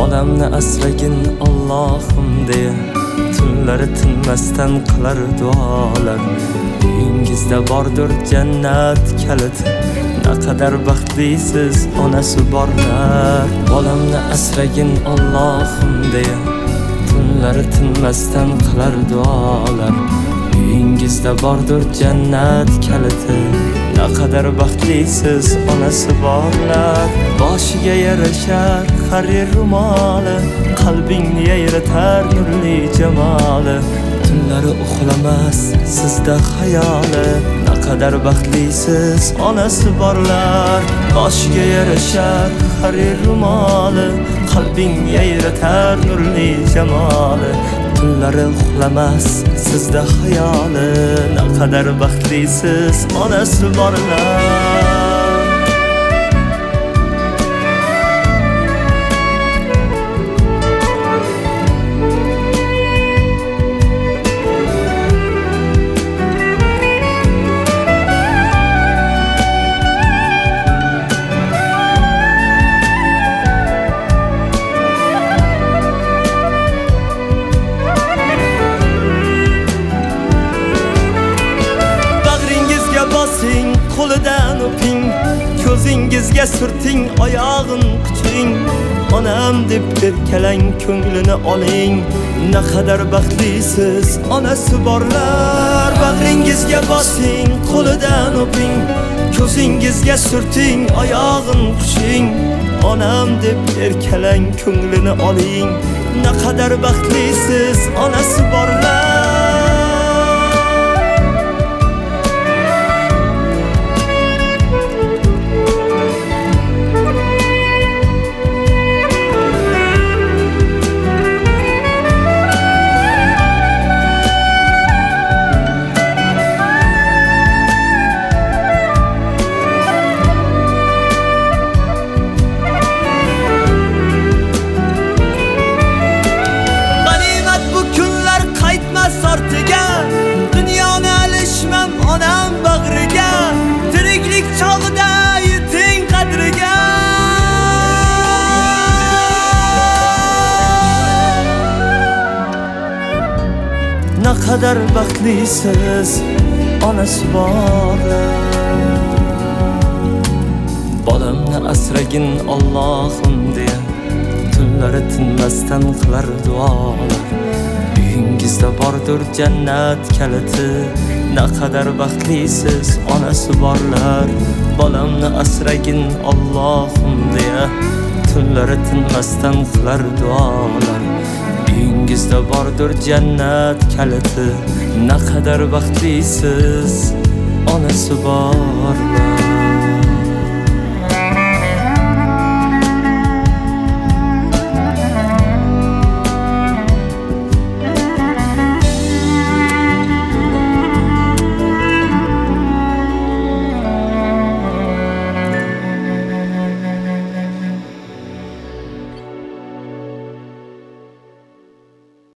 Bolamni asragin Allohim deya tunlari tinmasdan qilar duolar. Uyingizda bordir jannat kaliti, naqadar baxtlisiz onasi borlar. Bolamni asragin Allohim deya tunlari tinmasdan qilar duolar. Uyingizda bordir jannat kaliti, naqadar baxtlisiz onasi borlar. Boshiga yarashar xarir rumoli, qalbingni yayratar nurli jamoli. Tunlari uxlamas sizda xayoli, naqadar baxtlisiz onasi borlar. Boshiga yarashar xarir rumoli, qalbingni yayratar nurli jamoli. Tunlari uxlamas sizda xayoli, naqadar baxtlisiz onasi borlar. Qo'lidan o'ping, ko'zingizga surting, oyog'in quching. Onam deb erkalang, ko'nglini oling. Naqadar baxtlisiz onasi borlar. Bag'ringizga bosing, qo'lidan o'ping, ko'zingizga surting, oyog'in quching. Onam deb erkalang, ko'nglini oling. Naqadar baxtlisiz onasi borlar. Dunyoni alishmam onam bag'riga, tiriklik chog'ida yeting qadriga. Naqadar baxtlisiz onasi borlar. Bolamni asragin Allohim deya tunlari tinmasdan qilar duolar. Uyingizda bordir jannat kaliti, naqadar baxtlisiz onasi borlar. Bolamni asragin Allohim deya tunlari tinmasdan qilar duolar. Uyingizda bordir jannat kaliti, naqadar baxtlisiz onasi borlar.